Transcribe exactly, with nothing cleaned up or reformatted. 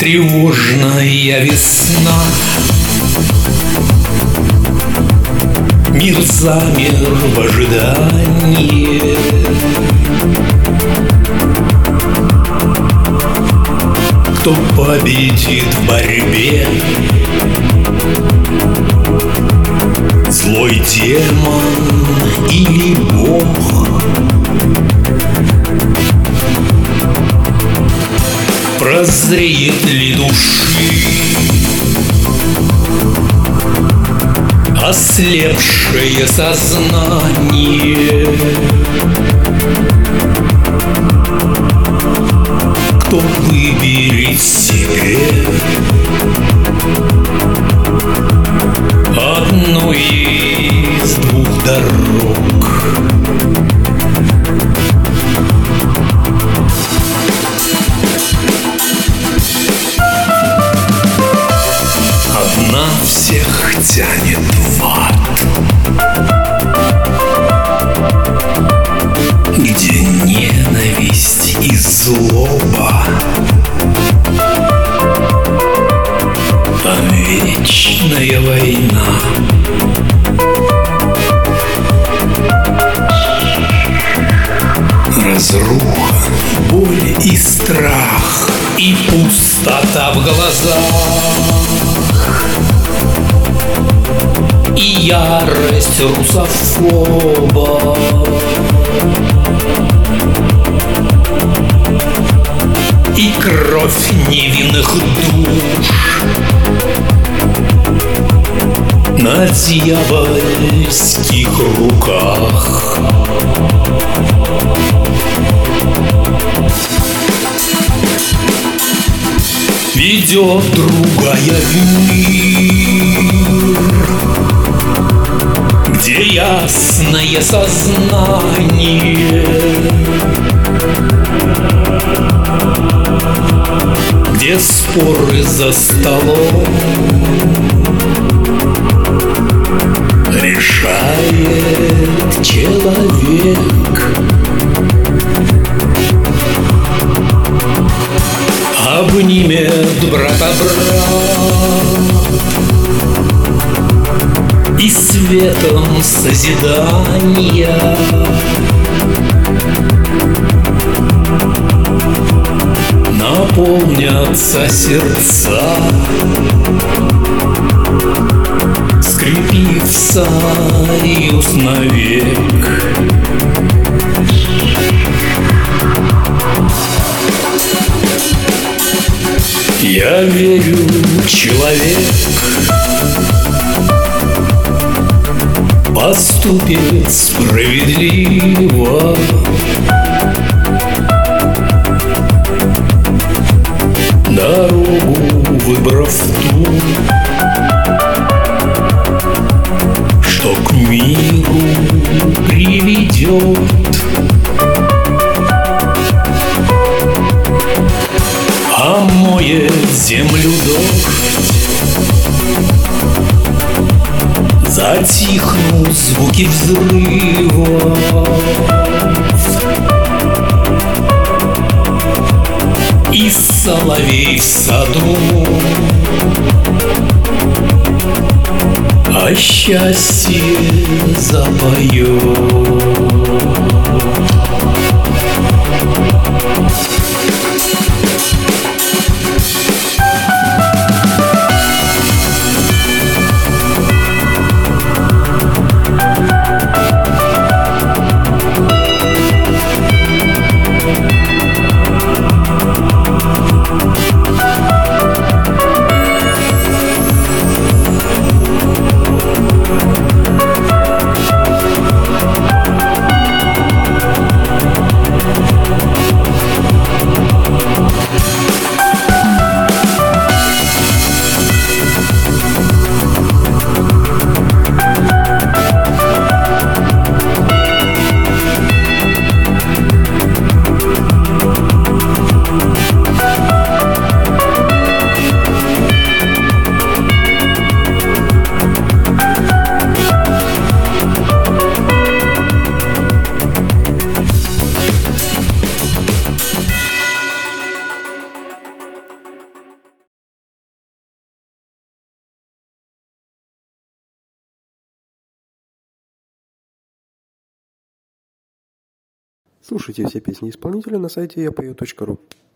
Тревожная весна, мир замер в ожидании. Кто победит в борьбе? Злой демон или Бог? Прозреет ли души ослепшее сознание? Кто выберет себе одну из двух дорог? Одна всех тянет в ад, где ненависть и злоба, а вечная война. Разруха, боль и страх, и пустота в глазах, и ярость русофоба. И кровь невинных душ на дьявольских руках. Ведет другая в мир, где ясное сознание, где споры за столом решает человек. Обнимет брата брат и светом созидания наполнятся сердца, скрепив союз навек. Я верю, человек поступит справедливо, дорогу выбрав ту, что к миру приведет. Омоет землю дождь, затихнут звуки взрывов, и соловей в саду о счастье запоет. Слушайте все песни исполнителя на сайте я пою точка ру.